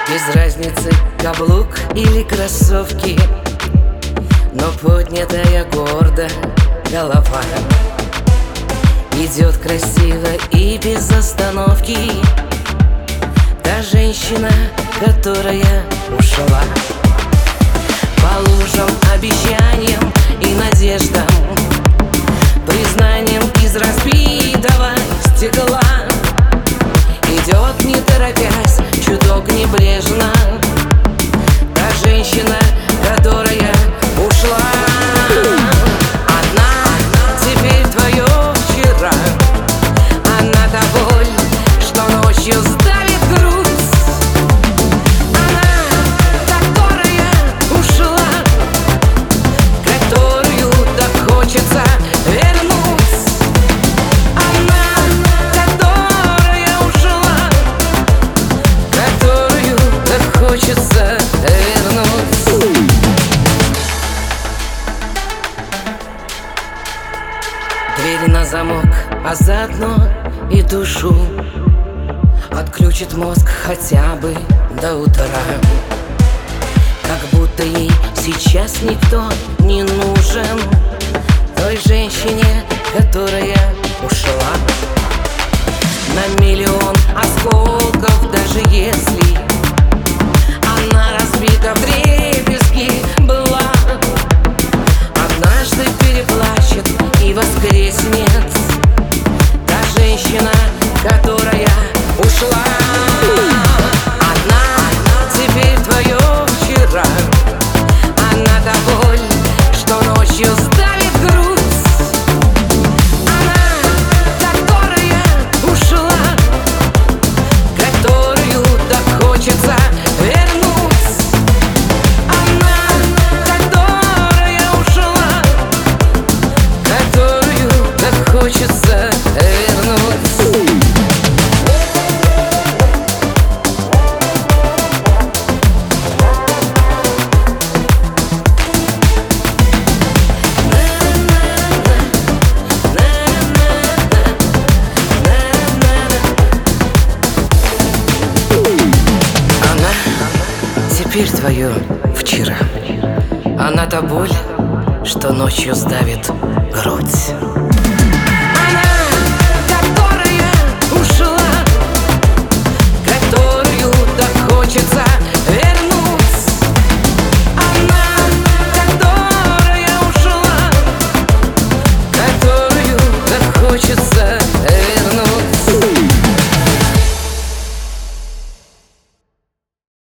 Без разницы, каблук или кроссовки, но поднятая гордо голова идет красиво и без остановки. Та женщина, которая ушла по лужам, обещаниям и надеждам, признанием из разбитого стекла, идет не торопясь, чуток небрежно. Та женщина, которая ушла. Она теперь твое вчера, она та боль, что ночью сдавит грудь. Она, которая ушла, которую так хочется вернуть. Она, которая ушла, которую так хочется вернуть. Двери на замок, а заодно и душу отключит мозг хотя бы до утра. Как будто ей сейчас никто не нужен, той женщине, которая ушла. На миллион осколков, даже если она разбита вдребезги была, однажды переплачет и воскреснет. Та женщина, которая ушла. Она теперь твое вчера, она та боль, что ночью сдавит грудь. Она, которая ушла, которую так хочется вернуть. Она, которая ушла, которую так хочется вернуть. Теперь твое вчера, она та боль, что ночью сдавит грудь.